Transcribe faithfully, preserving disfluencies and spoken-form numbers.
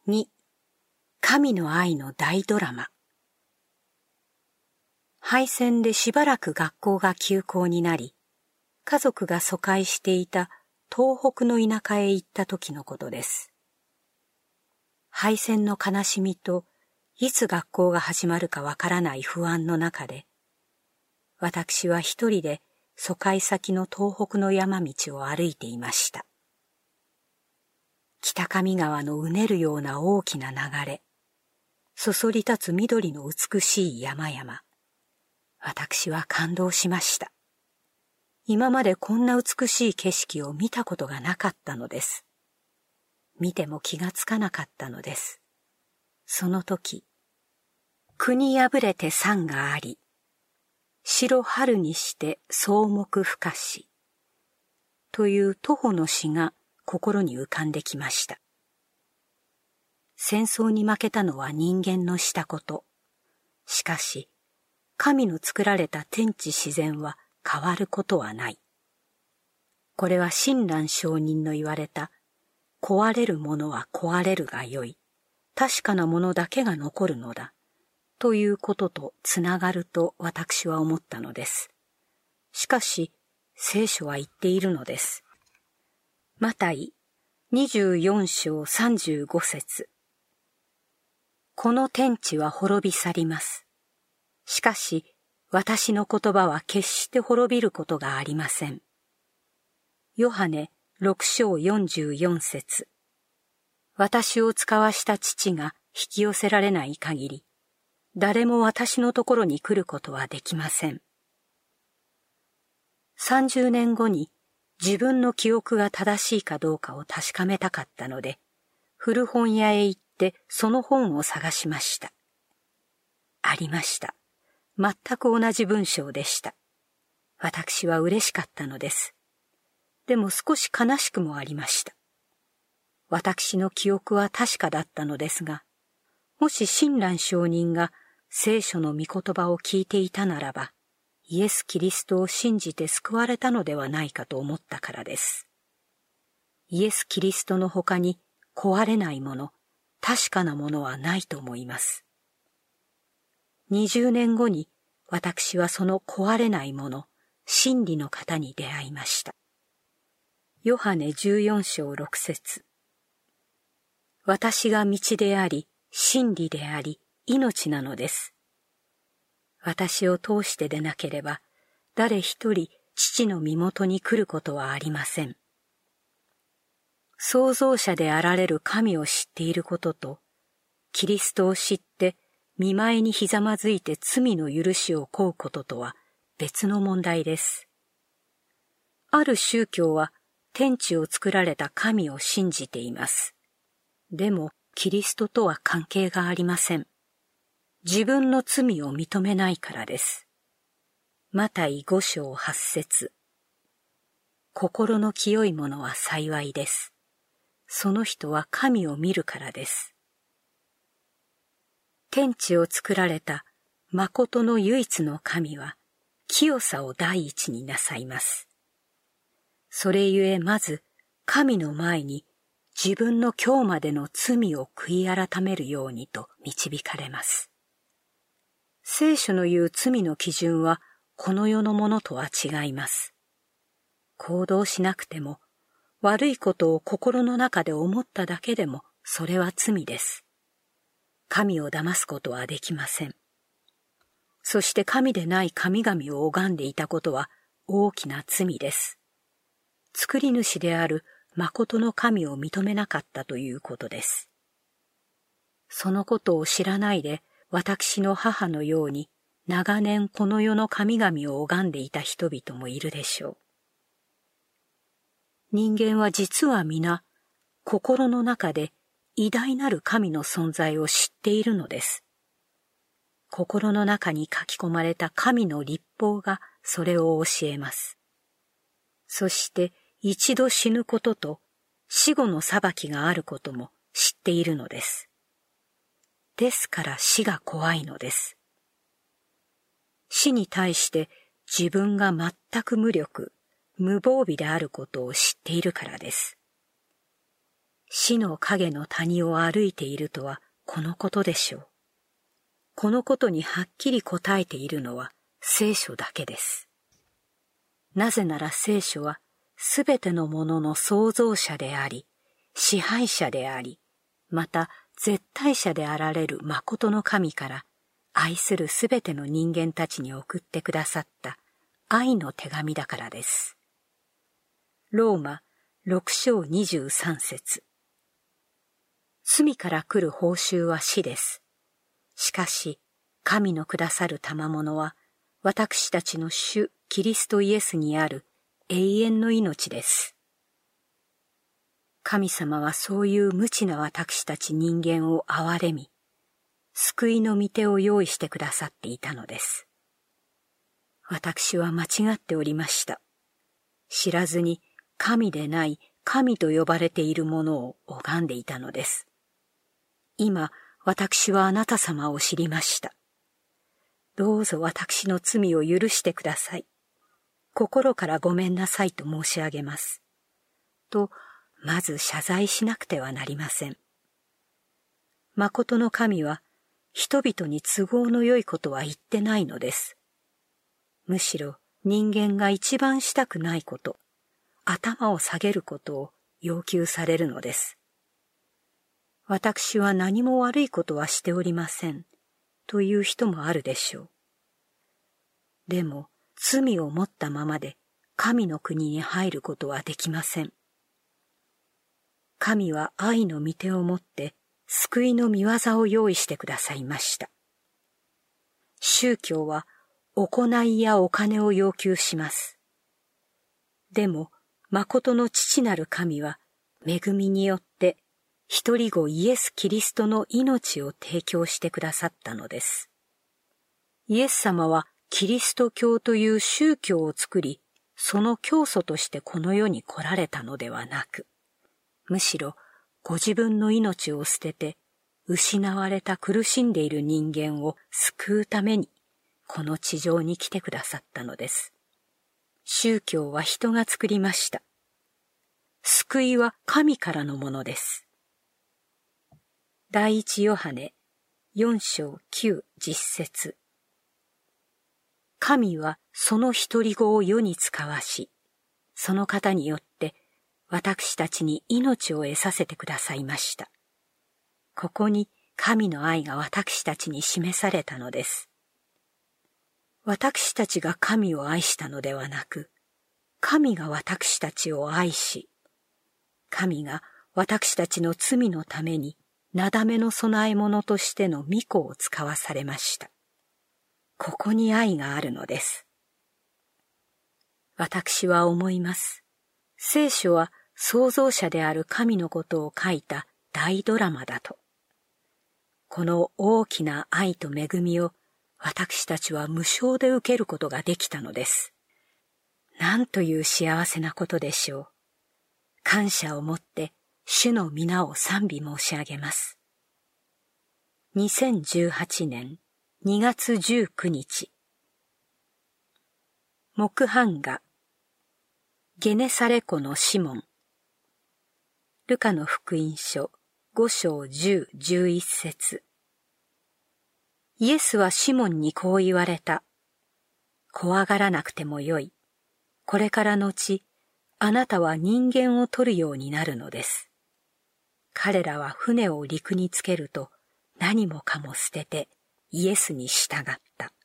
に、神の愛の大ドラマ。敗戦でしばらく学校が休校になり、家族が疎開していた東北の田舎へ行った時のことです。敗戦の悲しみといつ学校が始まるかわからない不安の中で、私は一人で疎開先の東北の山道を歩いていました。北上川のうねるような大きな流れ、そそり立つ緑の美しい山々。私は感動しました。今までこんな美しい景色を見たことがなかったのです。見ても気がつかなかったのです。その時、国破れて山があり、白春にして草木深し、という徒歩の詩が心に浮かんできました。戦争に負けたのは人間のしたこと。しかし、神の作られた天地自然は変わることはない。これは親鸞上人の言われた、壊れるものは壊れるがよい、確かなものだけが残るのだ、ということとつながると私は思ったのです。しかし、聖書は言っているのです。マタイにじゅうよん章さんじゅうご節。この天地は滅び去ります。しかし、私の言葉は決して滅びることがありません。ヨハネろく章よんじゅうよん節。私を使わした父が引き寄せられない限り、誰も私のところに来ることはできません。さんじゅうねんごに自分の記憶が正しいかどうかを確かめたかったので、古本屋へ行ってその本を探しました。ありました。全く同じ文章でした。私は嬉しかったのです。でも少し悲しくもありました。私の記憶は確かだったのですが、もし親鸞上人が聖書の御言葉を聞いていたならば、イエス・キリストを信じて救われたのではないかと思ったからです。イエス・キリストの他に壊れないもの、確かなものはないと思います。にじゅうねんごに私はその壊れないもの、真理の方に出会いました。ヨハネじゅうよん章ろく節。私が道であり、真理であり、命なのです。私を通してでなければ、誰一人父の身元に来ることはありません。創造者であられる神を知っていることと、キリストを知って見舞いにひざまずいて罪の許しを請うこととは別の問題です。ある宗教は天地を作られた神を信じています。でもキリストとは関係がありません。自分の罪を認めないからです。マタイご章はち節。心の清い者は幸いです。その人は神を見るからです。天地を作られた誠の唯一の神は清さを第一になさいます。それゆえまず神の前に自分の今日までの罪を悔い改めるようにと導かれます。聖書の言う罪の基準はこの世のものとは違います。行動しなくても悪いことを心の中で思っただけでもそれは罪です。神を騙すことはできません。そして神でない神々を拝んでいたことは大きな罪です。作り主である誠の神を認めなかったということです。そのことを知らないで私の母のように長年この世の神々を拝んでいた人々もいるでしょう。人間は実は皆心の中で偉大なる神の存在を知っているのです。心の中に書き込まれた神の律法がそれを教えます。そして一度死ぬことと死後の裁きがあることも知っているのです。ですから死が怖いのです。死に対して自分が全く無力、無防備であることを知っているからです。 死の影の谷を歩いているとはこのことでしょう。このことにはっきり答えているのは聖書だけです。なぜなら聖書はすべてのものの創造者であり、支配者であり、また絶対者であられる誠の神から愛するすべての人間たちに送ってくださった愛の手紙だからです。ローマ六章二十三節。罪から来る報酬は死です。しかし、神のくださる賜物は、私たちの主キリストイエスにある永遠の命です。神様はそういう無知な私たち人間を憐れみ、救いの御手を用意してくださっていたのです。私は間違っておりました。知らずに神でない神と呼ばれているものを拝んでいたのです。今、私はあなた様を知りました。どうぞ私の罪を許してください。心からごめんなさいと申し上げます。と、まず謝罪しなくてはなりません。誠の神は、人々に都合の良いことは言ってないのです。むしろ人間が一番したくないこと、頭を下げることを要求されるのです。私は何も悪いことはしておりません、という人もあるでしょう。でも、罪を持ったままで神の国に入ることはできません。神は愛の御手を持って救いの御業を用意してくださいました。宗教は行いやお金を要求します。でも、誠の父なる神は恵みによって一人子イエス・キリストの命を提供してくださったのです。イエス様はキリスト教という宗教を作り、その教祖としてこの世に来られたのではなく、むしろご自分の命を捨てて、失われた苦しんでいる人間を救うために、この地上に来てくださったのです。宗教は人が作りました。救いは神からのものです。第一ヨハネ四章九十節。神はその一人子を世に使わし、その方によって私たちに命を得させてくださいました。ここに神の愛が私たちに示されたのです。私たちが神を愛したのではなく、神が私たちを愛し、神が私たちの罪のためになだめの供え物としての御子を使わされました。ここに愛があるのです。私は思います。聖書は創造者である神のことを書いた大ドラマだと。この大きな愛と恵みを私たちは無償で受けることができたのです。なんという幸せなことでしょう。感謝をもって主の皆を賛美申し上げます。にせんじゅうはちねんにがつじゅうくにち。木版画ゲネサレ湖のシモン。ルカの福音書ご章十十一節。イエスはシモンにこう言われた。怖がらなくてもよい。これからのち、あなたは人間を取るようになるのです。彼らは船を陸につけると何もかも捨ててイエスに従った。